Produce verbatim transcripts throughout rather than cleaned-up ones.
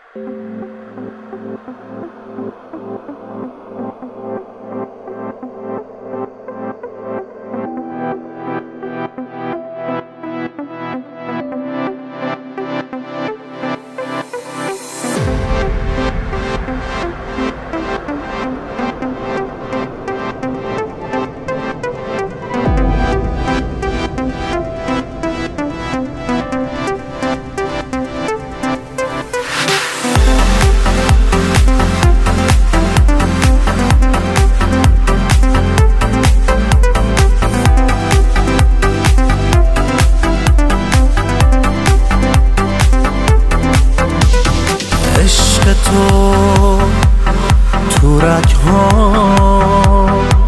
تو تو رگ‌ها،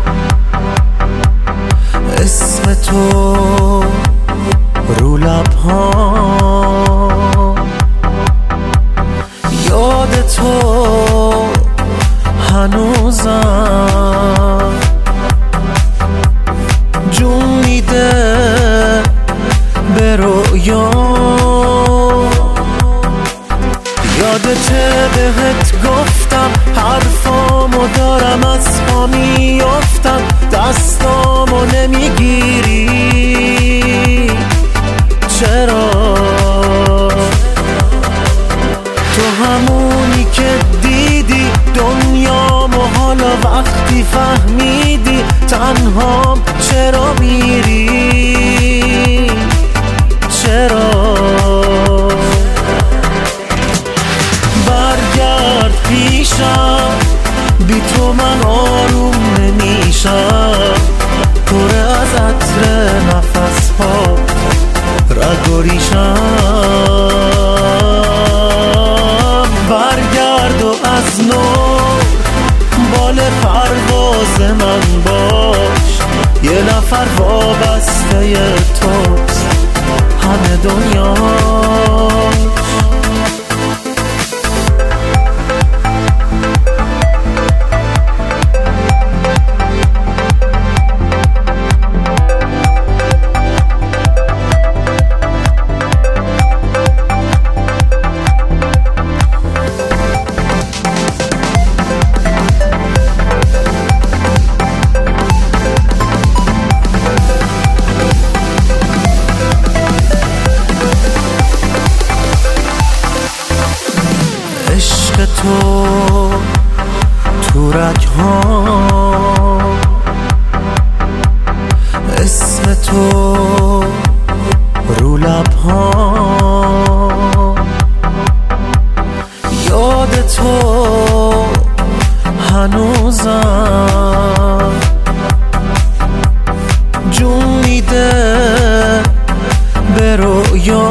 اسم تو رو لب‌ها، یاد تو هنوزم جون میده به رویا. یادته بهت گفتم حرفامو دارم از پا میافتم، دستامو نمیگیری چرا؟ تو همونی که دیدی دنیامو، حالا وقتی فهمیدی تنهام چرا میری؟ چرا؟ برگرد پیشم، بی تو من آروم نمیشم، پر از عطر نفس ها رگ و ریشم. برگرد و از نو بال پرواز من باش، یه نفر وابسته توست همه دنیاش. عشق تو تو رگ‌ها، اسم تو رو لب‌ها، یاد تو هنوزم جون میده به رویا.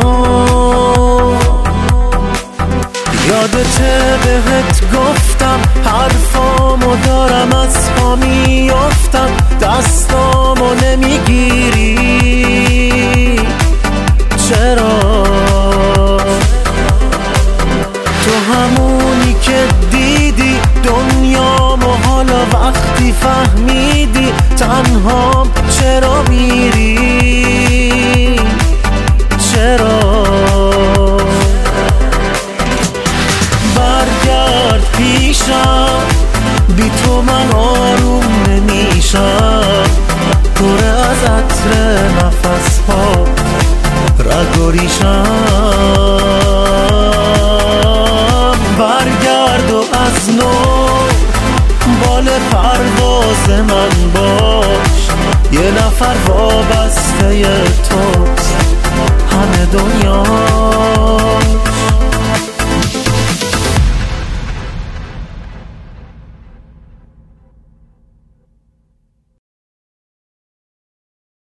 یادته بهت گفتم حرفامو دارم از پا میافتم، دستامو نمیگیری چرا؟ تو همونی که دیدی دنیامو، حالا وقتی فهمیدی تنهام چرا میری؟ چرا؟ برگرد پیشم، بی تو من آروم نمیشم، پر از عطر نفس ها رگ و ریشم. برگرد و از نو بال پرواز من باش، یه نفر وابسته توست